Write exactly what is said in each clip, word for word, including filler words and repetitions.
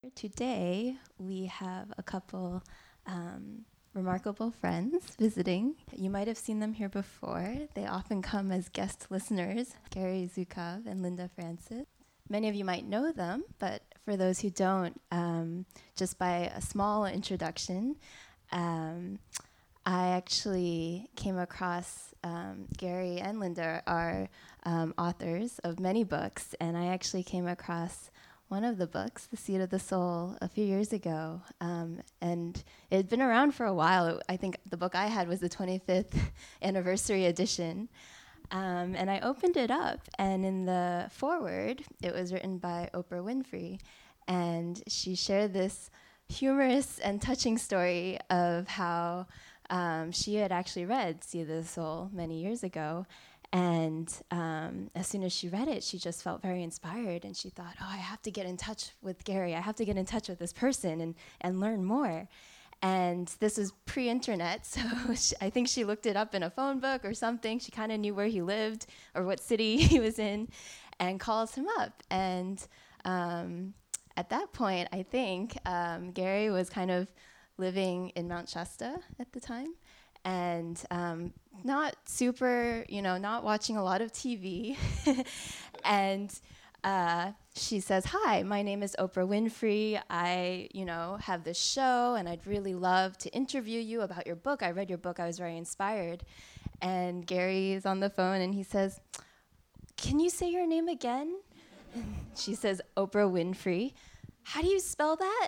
Today, we have a couple um, remarkable friends visiting. You might have seen them here before. They often come as guest listeners, Gary Zukov and Linda Francis. Many of you might know them, but for those who don't, um, just by a small introduction, um, I actually came across um, Gary and Linda are um, authors of many books, and I actually came across one of the books, The Seed of the Soul, a few years ago, um, and it had been around for a while. It, I think the book I had was the twenty-fifth anniversary edition, um, and I opened it up, and in the foreword, it was written by Oprah Winfrey, and she shared this humorous and touching story of how um, she had actually read Seed of the Soul many years ago. And um, as soon as she read it, she just felt very inspired, and she thought, oh, I have to get in touch with Gary. I have to get in touch with this person and, and learn more. And this was pre-internet, so she, I think she looked it up in a phone book or something. She kind of knew where he lived or what city he was in and calls him up. And um, at that point, I think um, Gary was kind of living in Mount Shasta at the time. And um, not super, you know, not watching a lot of T V. And uh, she says, hi, my name is Oprah Winfrey. I, you know, have this show, and I'd really love to interview you about your book. I read your book. I was very inspired. And Gary is on the phone, and he says, can you say your name again? And she says, Oprah Winfrey. How do you spell that?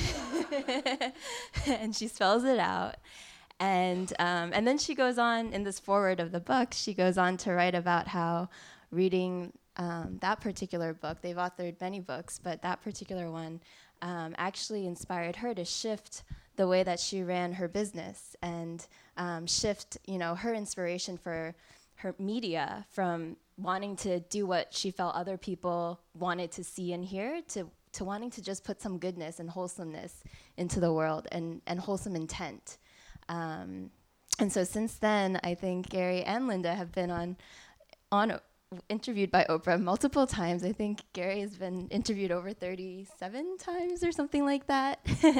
And she spells it out. And um, and then she goes on, in this foreword of the book, she goes on to write about how reading um, that particular book, they've authored many books, but that particular one um, actually inspired her to shift the way that she ran her business and um, shift, you know, her inspiration for her media from wanting to do what she felt other people wanted to see and hear to, to wanting to just put some goodness and wholesomeness into the world and, and wholesome intent. Um, and so since then, I think Gary and Linda have been on, on interviewed by Oprah multiple times. I think Gary has been interviewed over thirty-seven times or something like that.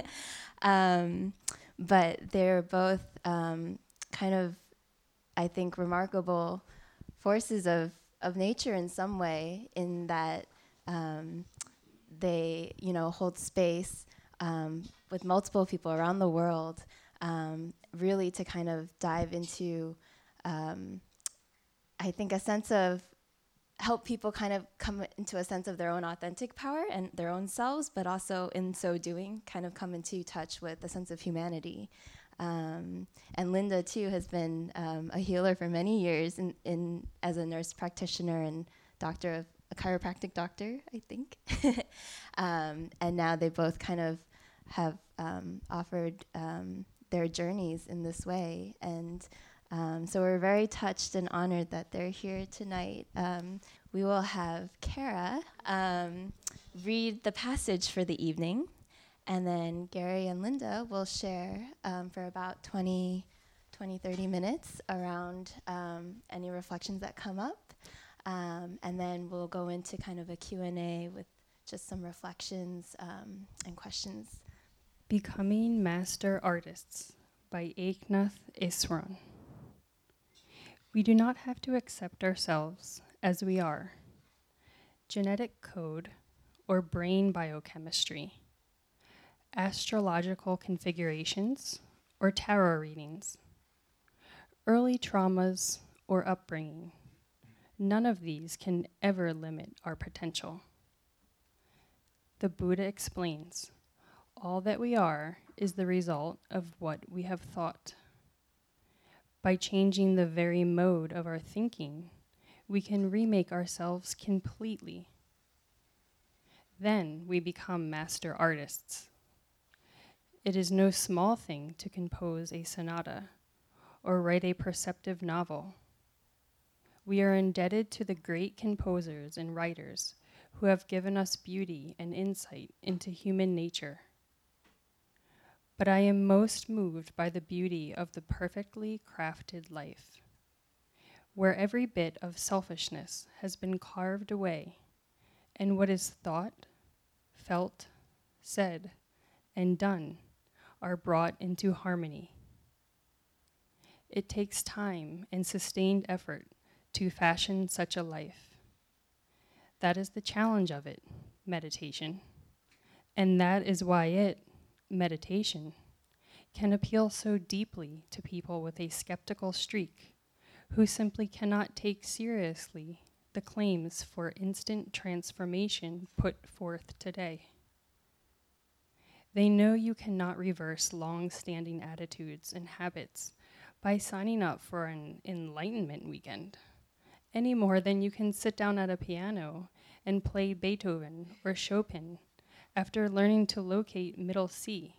um, but they're both um, kind of, I think, remarkable forces of, of nature in some way, in that um, they, you know, hold space um, with multiple people around the world. Um, really to kind of dive into, um, I think, a sense of, help people kind of come into a sense of their own authentic power and their own selves, but also in so doing, kind of come into touch with a sense of humanity. Um, and Linda, too, has been um, a healer for many years in, in as a nurse practitioner and doctor of, a chiropractic doctor, I think. um, and now they both kind of have um, offered um, their journeys in this way. And um, so we're very touched and honored that they're here tonight. Um, we will have Kara um, read the passage for the evening, and then Gary and Linda will share um, for about twenty, thirty minutes around um, any reflections that come up. Um, and then we'll go into kind of a Q and A with just some reflections um, and questions. Becoming Master Artists by Eknath Easwaran. We do not have to accept ourselves as we are. Genetic code or brain biochemistry, astrological configurations or tarot readings, early traumas or upbringing. None of these can ever limit our potential. The Buddha explains, all that we are is the result of what we have thought. By changing the very mode of our thinking, we can remake ourselves completely. Then we become master artists. It is no small thing to compose a sonata or write a perceptive novel. We are indebted to the great composers and writers who have given us beauty and insight into human nature. But I am most moved by the beauty of the perfectly crafted life, where every bit of selfishness has been carved away, and what is thought, felt, said, and done are brought into harmony. It takes time and sustained effort to fashion such a life. That is the challenge of it, meditation. And that is why it, meditation, can appeal so deeply to people with a skeptical streak who simply cannot take seriously the claims for instant transformation put forth today. They know you cannot reverse long-standing attitudes and habits by signing up for an enlightenment weekend, any more than you can sit down at a piano and play Beethoven or Chopin after learning to locate middle C.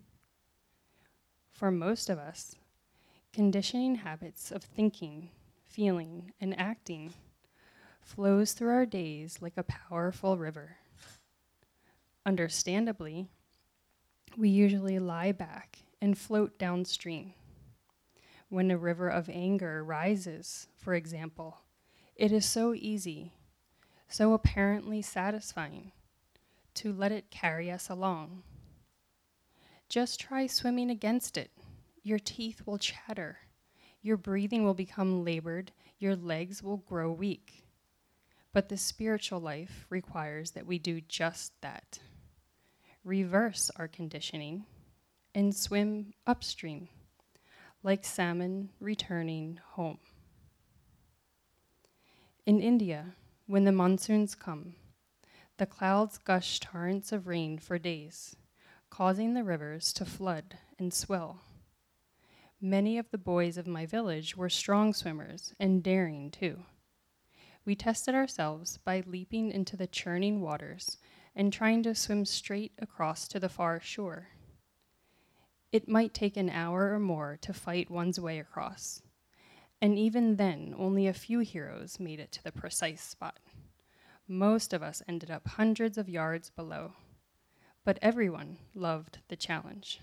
For most of us, conditioning habits of thinking, feeling, and acting flows through our days like a powerful river. Understandably, we usually lie back and float downstream. When a river of anger rises, for example, it is so easy, so apparently satisfying, to let it carry us along. Just try swimming against it. Your teeth will chatter. Your breathing will become labored. Your legs will grow weak. But the spiritual life requires that we do just that. Reverse our conditioning and swim upstream, like salmon returning home. In India, when the monsoons come, the clouds gush torrents of rain for days, causing the rivers to flood and swell. Many of the boys of my village were strong swimmers and daring too. We tested ourselves by leaping into the churning waters and trying to swim straight across to the far shore. It might take an hour or more to fight one's way across, and even then, only a few heroes made it to the precise spot. Most of us ended up hundreds of yards below, but everyone loved the challenge.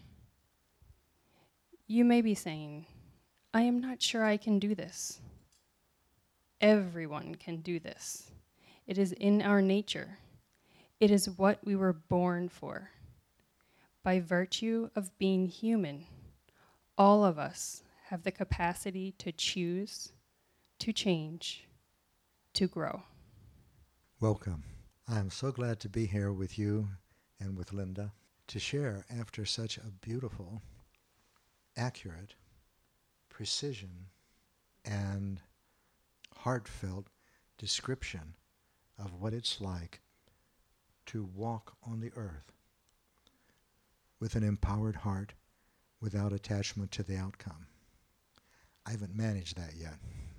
You may be saying, I am not sure I can do this. Everyone can do this. It is in our nature. It is what we were born for. By virtue of being human, all of us have the capacity to choose, to change, to grow. Welcome. I'm so glad to be here with you and with Linda to share after such a beautiful, accurate, precision, and heartfelt description of what it's like to walk on the earth with an empowered heart without attachment to the outcome. I haven't managed that yet,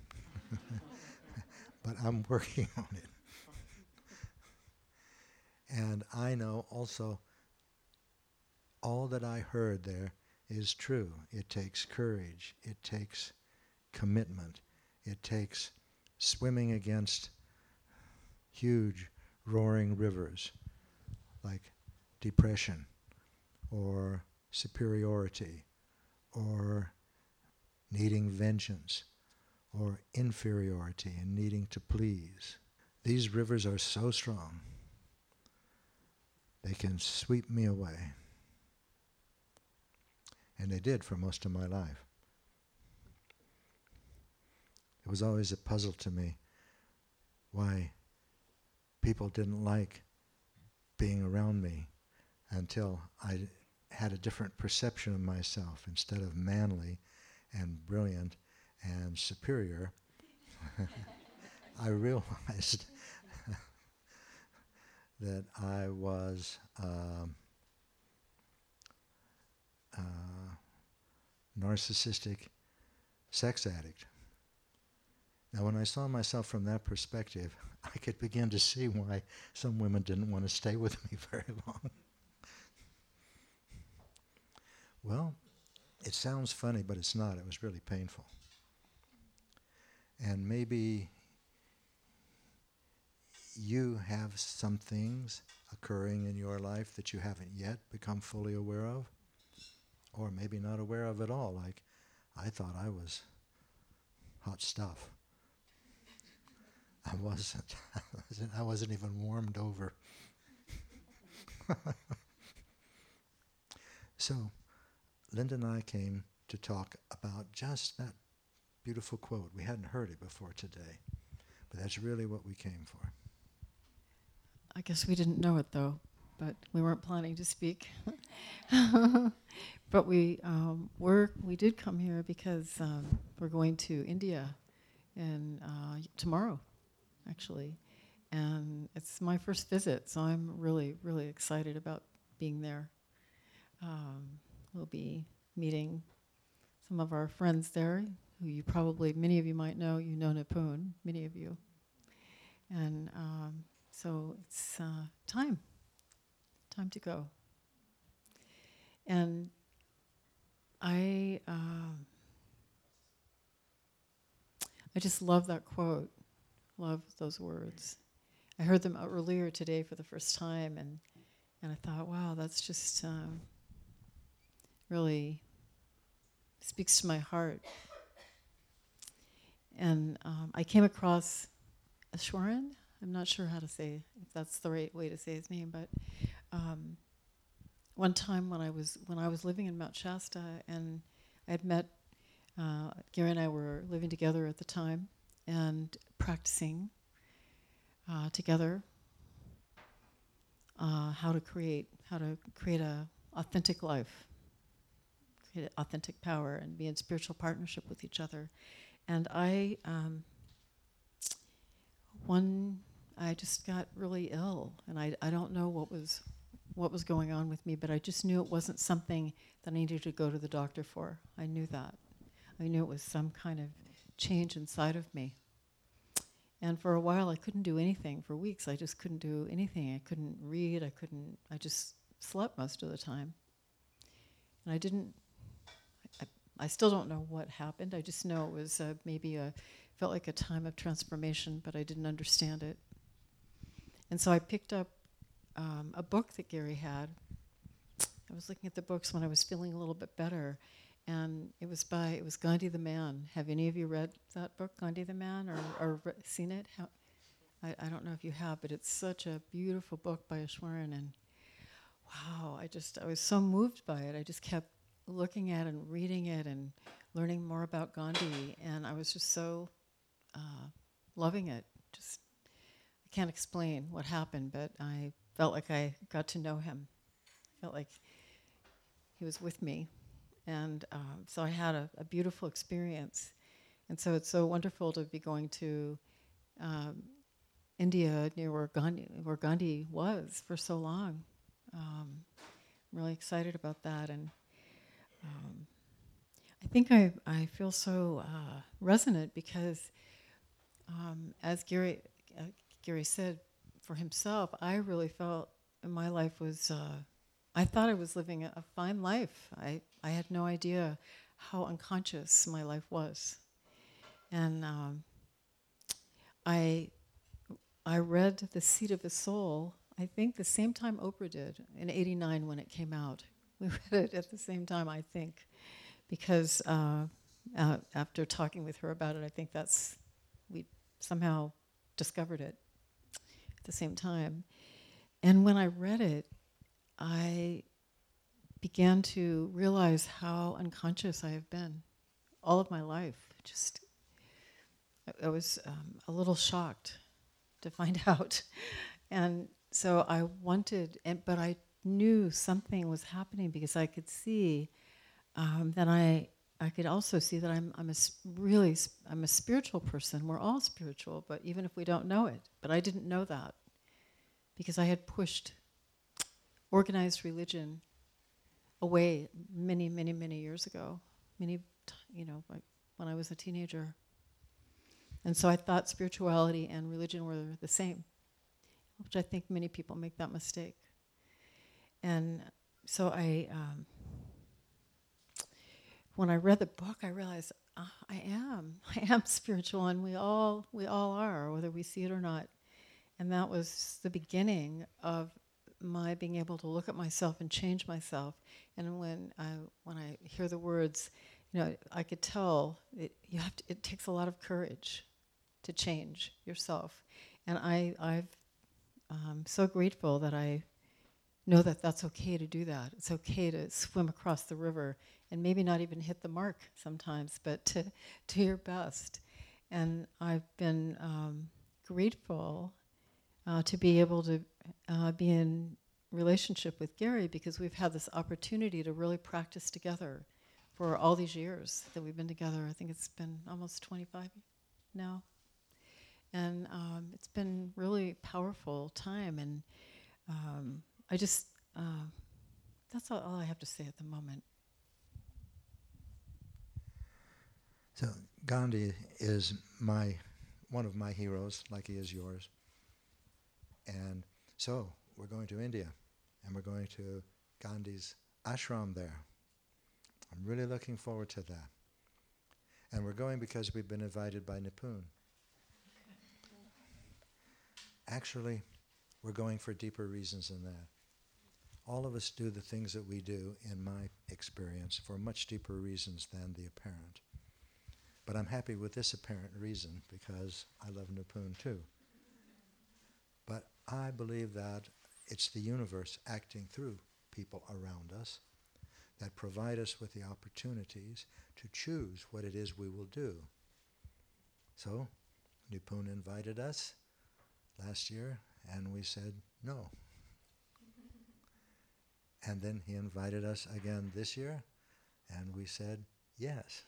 but I'm working on it. And I know also all that I heard there is true. It takes courage. It takes commitment. It takes swimming against huge roaring rivers like depression or superiority or needing vengeance or inferiority and needing to please. These rivers are so strong, they can sweep me away. And they did for most of my life. It was always a puzzle to me why people didn't like being around me until I had a different perception of myself. Instead of manly and brilliant and superior, I realized that I was um, uh, narcissistic sex addict. Now, when I saw myself from that perspective, I could begin to see why some women didn't want to stay with me very long. Well, it sounds funny, but it's not. It was really painful. And maybe you have some things occurring in your life that you haven't yet become fully aware of, or maybe not aware of at all. Like, I thought I was hot stuff. I wasn't. I wasn't, I wasn't even warmed over. So Linda and I came to talk about just that beautiful quote. We hadn't heard it before today, but that's really what we came for. I guess we didn't know it, though, but we weren't planning to speak. But we um, were, we did come here because um, we're going to India in, uh, tomorrow, actually. And it's my first visit, so I'm really, really excited about being there. Um, we'll be meeting some of our friends there, who you probably, many of you might know. You know Nipun, many of you. And um, so it's uh, time, time to go. And I, uh, I just love that quote, love those words. I heard them earlier today for the first time, and, and I thought, wow, that's just um, really speaks to my heart. And um, I came across Ashwaran. I'm not sure how to say, if that's the right way to say his name, but um, one time when I was when I was living in Mount Shasta, and I had met, uh, Gary and I were living together at the time, and practicing uh, together uh, how to create how to create a authentic life, create authentic power, and be in spiritual partnership with each other. And I, um, one, I just got really ill, and I, I don't know what was what was going on with me, but I just knew it wasn't something that I needed to go to the doctor for. I knew that. I knew it was some kind of change inside of me. And for a while, I couldn't do anything. For weeks, I just couldn't do anything. I couldn't read. I couldn't. I just slept most of the time. And I didn't. I, I still don't know what happened. I just know it was uh, maybe a felt like a time of transformation, but I didn't understand it. And so I picked up um, a book that Gary had. I was looking at the books when I was feeling a little bit better, and it was by it was Gandhi the Man. Have any of you read that book, Gandhi the Man, or, or re- seen it? How, I, I don't know if you have, but it's such a beautiful book by Ashwaran, and wow, I just I was so moved by it. I just kept looking at it and reading it and learning more about Gandhi, and I was just so uh, loving it. Just I can't explain what happened, but I felt like I got to know him. I felt like he was with me. And um, so I had a, a beautiful experience. And so it's so wonderful to be going to um, India, near where Gandhi, where Gandhi was for so long. Um, I'm really excited about that. And um, I think I, I feel so uh, resonant because, um, as Gary, uh, Gary said, for himself, I really felt my life was, uh, I thought I was living a, a fine life. I, I had no idea how unconscious my life was. And um, I, I read The Seat of the Soul, I think the same time Oprah did, in eighty-nine when it came out. We read it at the same time, I think, because uh, uh, after talking with her about it, I think that's, we somehow discovered it at the same time. And when I read it, I began to realize how unconscious I have been all of my life. Just, I, I was um, a little shocked to find out. And so I wanted, and, but I knew something was happening because I could see um, that I, I could also see that I'm, I'm a really, I'm a spiritual person. We're all spiritual, but even if we don't know it. But I didn't know that because I had pushed organized religion away many, many, many years ago. Many, you know, like when I was a teenager. And so I thought spirituality and religion were the same, which I think many people make that mistake. And so I, um, when I read the book, I realized uh, I am, I am spiritual, and we all, we all are, whether we see it or not. And that was the beginning of my being able to look at myself and change myself. And when I, when I hear the words, you know, I could tell it, you have to, it takes a lot of courage to change yourself. And I, I've, I'm so grateful that I know that that's okay to do that. It's okay to swim across the river and maybe not even hit the mark sometimes, but to do your best. And I've been um, grateful uh, to be able to uh, be in relationship with Gary, because we've had this opportunity to really practice together for all these years that we've been together. I think it's been almost twenty-five now. And um, it's been really powerful time. And um, I just, uh, that's all, all I have to say at the moment. So Gandhi is my one of my heroes, like he is yours. And so we're going to India, and we're going to Gandhi's ashram there. I'm really looking forward to that. And we're going because we've been invited by Nipun. Actually, we're going for deeper reasons than that. All of us do the things that we do, in my experience, for much deeper reasons than the apparent. But I'm happy with this apparent reason because I love Nipun too. But I believe that it's the universe acting through people around us that provide us with the opportunities to choose what it is we will do. So, Nipun invited us last year, and we said no. And then he invited us again this year, and we said yes.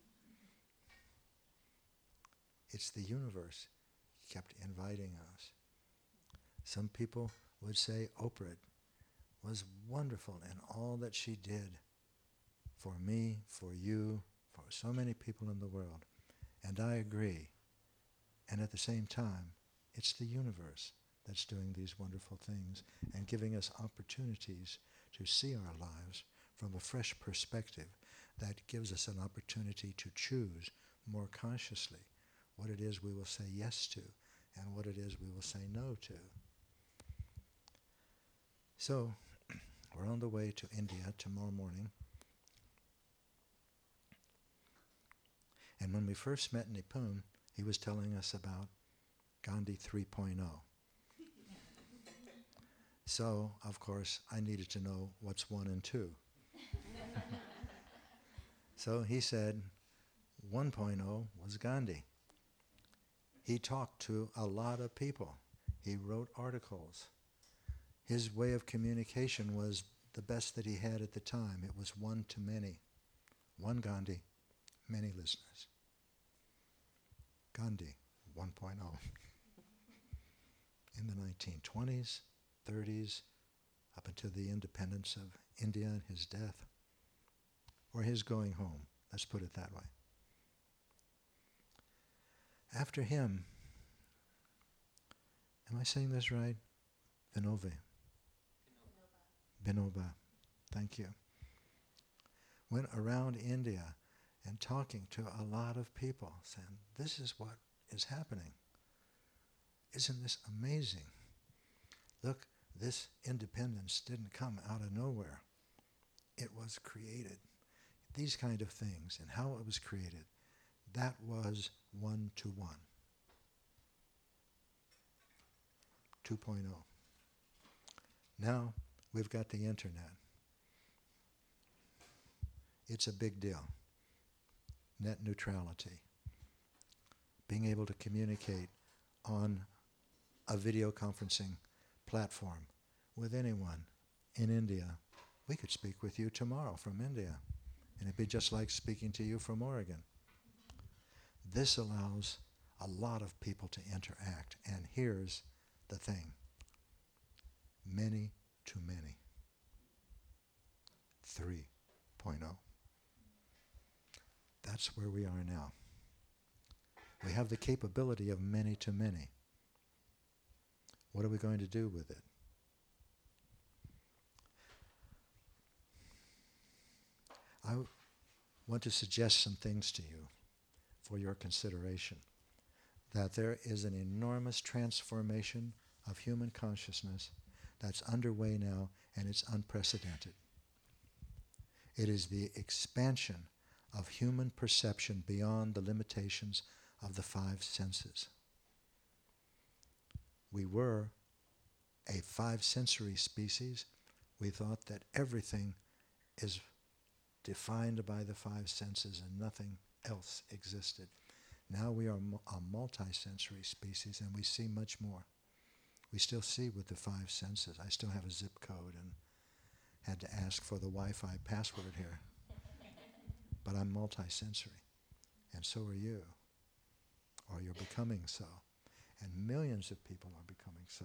It's the universe kept inviting us. Some people would say Oprah was wonderful in all that she did for me, for you, for so many people in the world. And I agree. And at the same time, it's the universe that's doing these wonderful things and giving us opportunities to see our lives from a fresh perspective that gives us an opportunity to choose more consciously what it is we will say yes to and what it is we will say no to. So, we're on the way to India tomorrow morning. And when we first met Nipun, he was telling us about Gandhi three point oh. So, of course, I needed to know what's one and two. So he said one point oh was Gandhi. He talked to a lot of people. He wrote articles. His way of communication was the best that he had at the time. It was one to many. One Gandhi, many listeners. Gandhi one point oh. In the nineteen twenties, thirties, up until the independence of India and his death, or his going home, let's put it that way. After him, am I saying this right? Vinoba. Vinoba, thank you. Went around India and talking to a lot of people, saying, this is what is happening. Isn't this amazing? Look, this independence didn't come out of nowhere. It was created. These kind of things and how it was created, that was one to one. two point oh. Now we've got the internet. It's a big deal. Net neutrality. Being able to communicate on a video conferencing platform with anyone in India. We could speak with you tomorrow from India, and it'd be just like speaking to you from Oregon. This allows a lot of people to interact, and here's the thing. Many to many. three point oh. That's where we are now. We have the capability of many to many. What are we going to do with it? I w- want to suggest some things to you for your consideration. That there is an enormous transformation of human consciousness that's underway now, and it's unprecedented. It is the expansion of human perception beyond the limitations of the five senses. We were a five-sensory species, we thought that everything is defined by the five senses and nothing else existed. Now we are mu- a multi-sensory species and we see much more. We still see with the five senses. I still have a zip code and had to ask for the Wi-Fi password here. But I'm multi-sensory, and so are you, or you're becoming so. And millions of people are becoming so.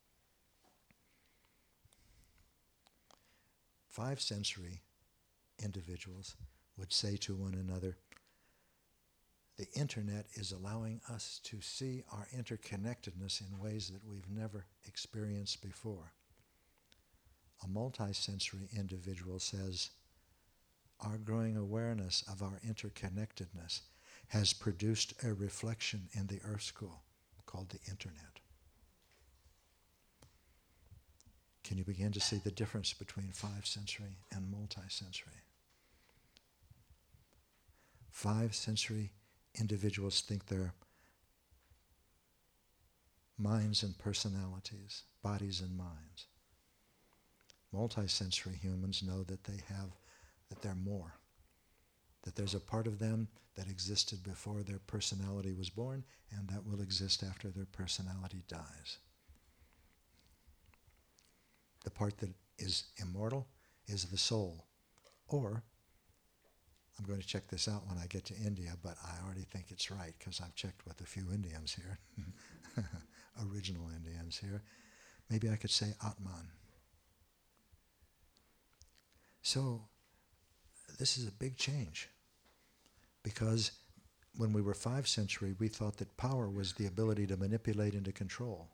Five-sensory individuals would say to one another, the internet is allowing us to see our interconnectedness in ways that we've never experienced before. A multi-sensory individual says, our growing awareness of our interconnectedness has produced a reflection in the Earth School called the internet. Can you begin to see the difference between five-sensory and multi-sensory? Five-sensory individuals think their minds and personalities, bodies and minds. Multi-sensory humans know that they have, that they're more, that there's a part of them that existed before their personality was born and that will exist after their personality dies. The part that is immortal is the soul. Or, I'm going to check this out when I get to India, but I already think it's right because I've checked with a few Indians here, original Indians here. Maybe I could say Atman. So, this is a big change because when we were five-sensory, we thought that power was the ability to manipulate and to control.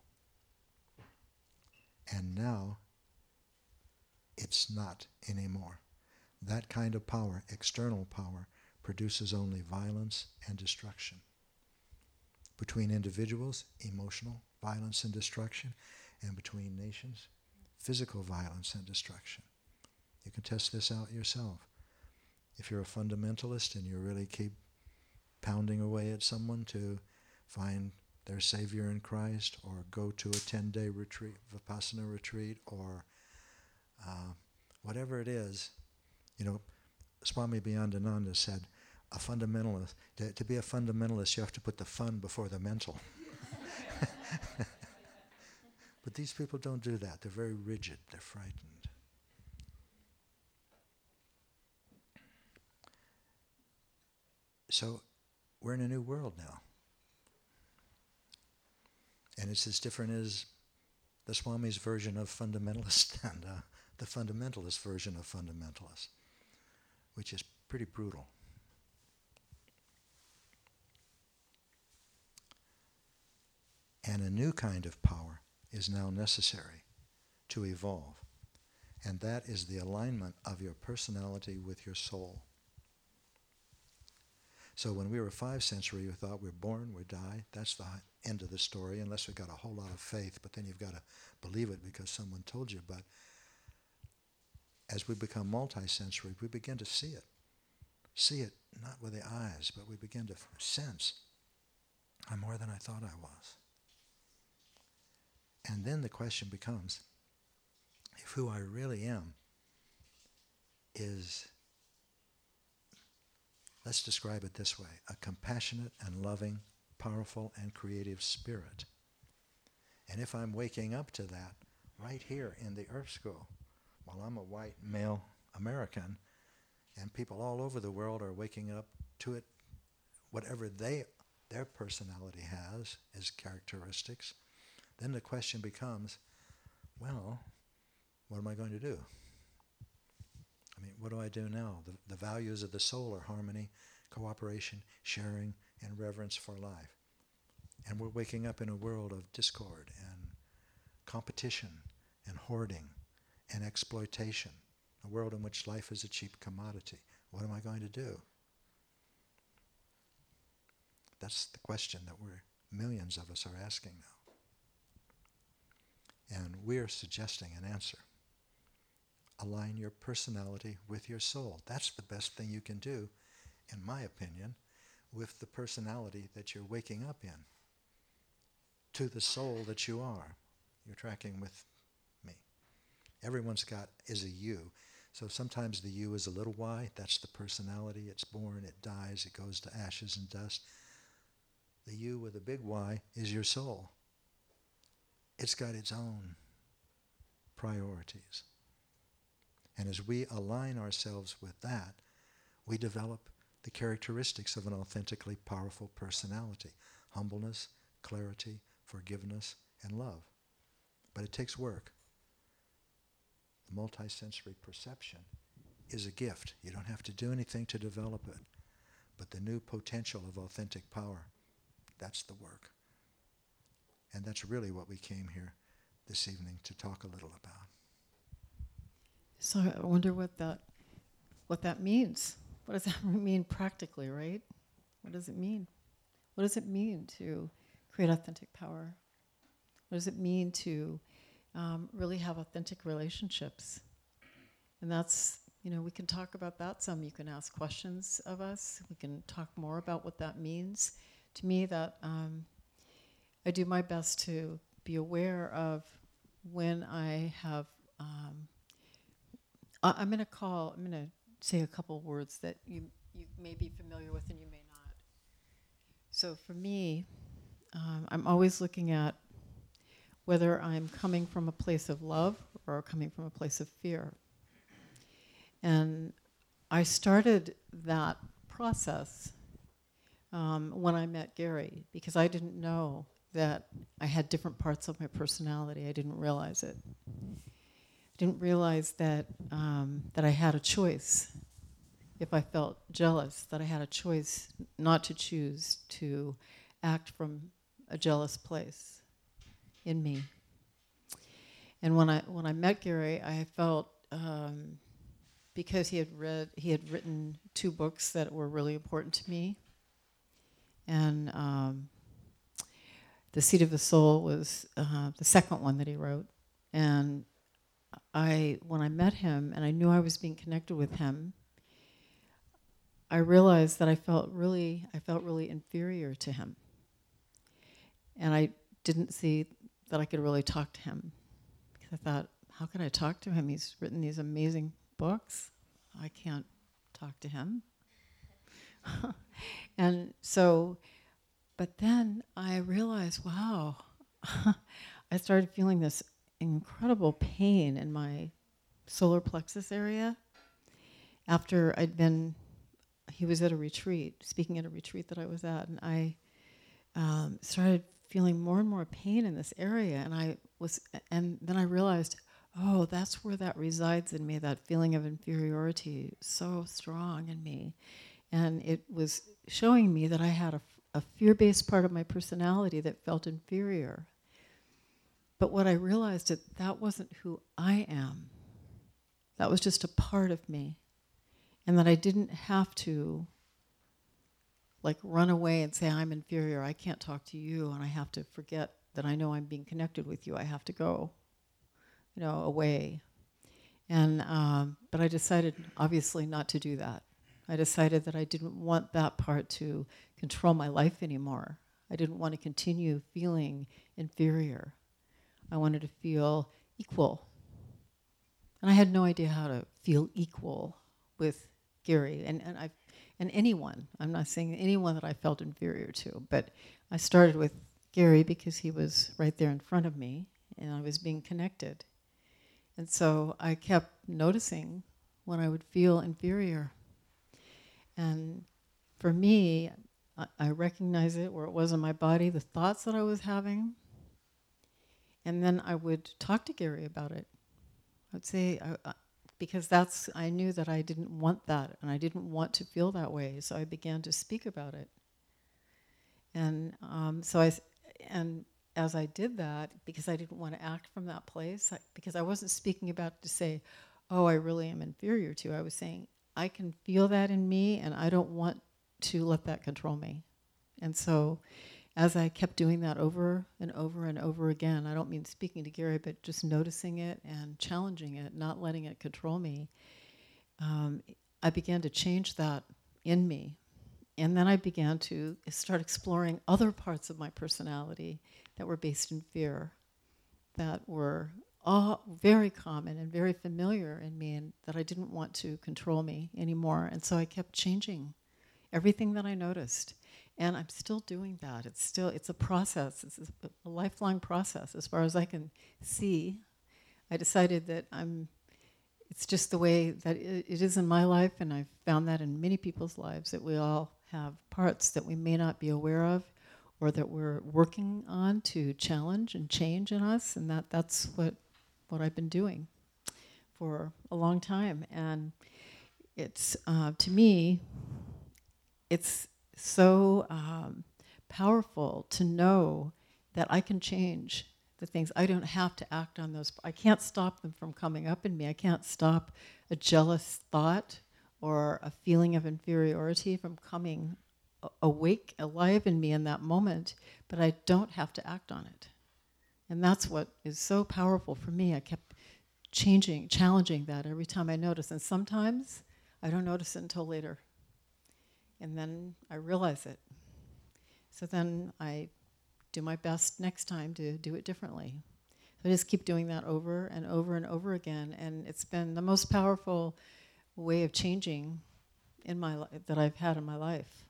And now, it's not anymore. That kind of power, external power, produces only violence and destruction. Between individuals, emotional violence and destruction, and between nations, physical violence and destruction. You can test this out yourself. If you're a fundamentalist and you really keep pounding away at someone to find their Savior in Christ, or go to a ten-day retreat, Vipassana retreat, or uh, whatever it is, you know, Swami Beyondananda said, a fundamentalist, to, to be a fundamentalist, you have to put the fun before the mental. But these people don't do that. They're very rigid. They're frightened. So we're in a new world now. And it's as different as the Swami's version of fundamentalist and uh, the fundamentalist version of fundamentalist, which is pretty brutal. And a new kind of power is now necessary to evolve. And that is the alignment of your personality with your soul. So when we were five-sensory, we thought we're born, we die. That's the end of the story, unless we've got a whole lot of faith. But then you've got to believe it because someone told you. But as we become multi-sensory, we begin to see it. See it not with the eyes, but we begin to sense, I'm more than I thought I was. And then the question becomes, if who I really am is, let's describe it this way, a compassionate and loving, powerful and creative spirit. And if I'm waking up to that right here in the Earth School, while I'm a white male American, and people all over the world are waking up to it, whatever they their personality has as characteristics, then the question becomes, well, what am I going to do? I mean, what do I do now? The, the values of the soul are harmony, cooperation, sharing, and reverence for life. And we're waking up in a world of discord and competition and hoarding and exploitation, a world in which life is a cheap commodity. What am I going to do? That's the question that we're, millions of us are asking now. And we're suggesting an answer. Align your personality with your soul. That's the best thing you can do, in my opinion, with the personality that you're waking up in, to the soul that you are. You're tracking with me. Everyone's got is a you. So sometimes the you is a little y. That's the personality. It's born, it dies, it goes to ashes and dust. The you with a big Y is your soul. It's got its own priorities. And as we align ourselves with that, we develop the characteristics of an authentically powerful personality: humbleness, clarity, forgiveness, and love. But it takes work. The multisensory perception is a gift. You don't have to do anything to develop it. But the new potential of authentic power, that's the work. And that's really what we came here this evening to talk a little about. So I wonder what that what that means. What does that mean practically, right? What does it mean? What does it mean to create authentic power? What does it mean to um, really have authentic relationships? And that's, you know, we can talk about that some. You can ask questions of us. We can talk more about what that means. To me, that um, I do my best to be aware of when I have. Um, I, I'm going to call. I'm going to say a couple words that you you may be familiar with and you may not. So for me, um, I'm always looking at whether I'm coming from a place of love or coming from a place of fear. And I started that process um, when I met Gary, because I didn't know that I had different parts of my personality. I didn't realize it. I didn't realize that um, that I had a choice. If I felt jealous, that I had a choice not to choose to act from a jealous place in me. And when I when I met Gary, I felt um, because he had read he had written two books that were really important to me, and um, The Seat of the Soul was uh, the second one that he wrote. And I when I met him and I knew I was being connected with him, I realized that I felt really I felt really inferior to him. And I didn't see that I could really talk to him. Because I thought, how can I talk to him? He's written these amazing books. I can't talk to him. And so, but then I realized, wow, I started feeling this incredible pain in my solar plexus area after I'd been, he was at a retreat, speaking at a retreat that I was at, and I um, started feeling more and more pain in this area, and I was, and then I realized, oh, that's where that resides in me, that feeling of inferiority, so strong in me. And it was showing me that I had a, a fear-based part of my personality that felt inferior. But what I realized is that that wasn't who I am. That was just a part of me. And that I didn't have to like run away and say, I'm inferior, I can't talk to you, and I have to forget that I know I'm being connected with you. I have to go, you know, away. And um, but I decided, obviously, not to do that. I decided that I didn't want that part to control my life anymore. I didn't want to continue feeling inferior. I wanted to feel equal. And I had no idea how to feel equal with Gary and, and I and anyone. I'm not saying anyone that I felt inferior to, but I started with Gary because he was right there in front of me and I was being connected. And so I kept noticing when I would feel inferior. And for me, I, I recognized it where it was in my body, the thoughts that I was having. And then I would talk to Gary about it. I would say, I, I, because that's, I knew that I didn't want that, and I didn't want to feel that way, so I began to speak about it. And um, so I, and as I did that, because I didn't want to act from that place, I, because I wasn't speaking about to say, oh, I really am inferior to you. I was saying, I can feel that in me, and I don't want to let that control me. And so as I kept doing that over and over and over again, I don't mean speaking to Gary, but just noticing it and challenging it, not letting it control me, um, I began to change that in me. And then I began to start exploring other parts of my personality that were based in fear, that were all very common and very familiar in me, and that I didn't want to control me anymore. And so I kept changing everything that I noticed. And I'm still doing that. It's still, it's a process. It's a, a lifelong process as far as I can see. I decided that I'm, it's just the way that it, it is in my life, and I've found that in many people's lives, that we all have parts that we may not be aware of, or that we're working on to challenge and change in us, and that that's what what I've been doing for a long time. And it's, uh, to me, it's so um, powerful to know that I can change the things. I don't have to act on those. I can't stop them from coming up in me. I can't stop a jealous thought or a feeling of inferiority from coming a- awake, alive in me in that moment, but I don't have to act on it. And that's what is so powerful for me. I kept changing, challenging that every time I notice. And sometimes I don't notice it until later. And then I realize it. So then I do my best next time to do it differently. I just keep doing that over and over and over again. And it's been the most powerful way of changing in my li- that I've had in my life.